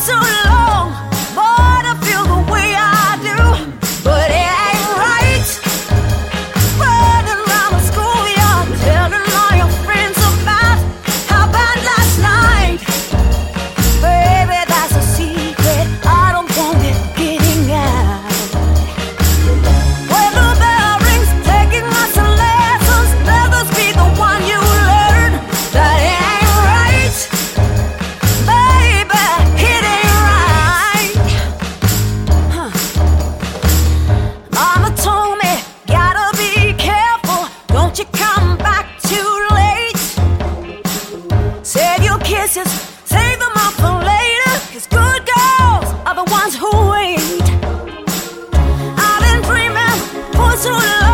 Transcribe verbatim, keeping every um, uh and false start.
too long, boy, to feel the way I do. But it ain't right. Running around the schoolyard, telling all your friends about how bad last night. Baby, that's a secret. I don't want it getting out. When the bell rings, taking lots of lessons, let us be the one you learn. That it ain't right. Baby, it ain't right. Huh. Mama told me, gotta be careful, don't you come back too late. Said your kisses, save them up for later, 'cause good girls are the ones who wait. I've been dreaming for so long.